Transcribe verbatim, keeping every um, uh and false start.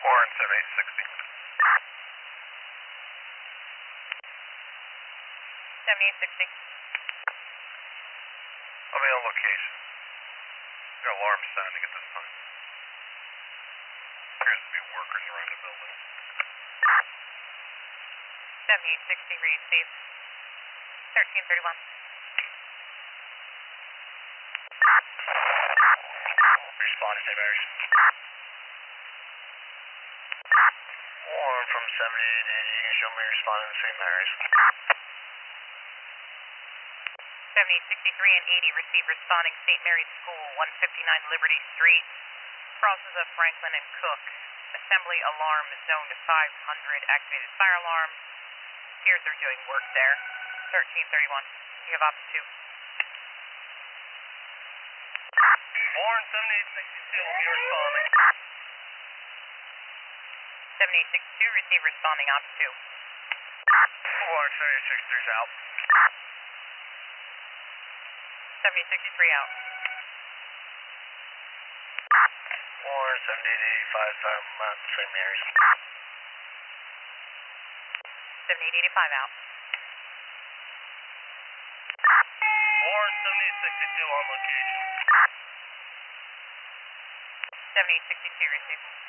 Warren seventy-eight sixty. seventy-eight sixty. I'll be on location. Got alarm sounding at this time. Appears to be workers around the building. seventy-eight sixty received. thirteen thirty-one. Respond to Saint Mary's. Warren from seventy-eight eighty, you can show me responding to Saint Mary's. seventy-eight sixty-three and eighty receive responding Saint Mary's School, one fifty-nine Liberty Street. Crosses of Franklin and Cook. Assembly alarm zone to five hundred, activated fire alarm. Peers are doing work there. thirteen thirty-one. You have option two. Warren seventy-eight sixty-two will be responding. seventy-eight sixty-two, receive responding option two. Warren seventy-eight sixty-three is out. seventy-eight sixty-three out. Warren seventy-eight eighty-five, Mount Saint Mary's. seventy-eight eighty-five out. Warren seventy-eight sixty-two on location. seventy-eight sixty-two receive.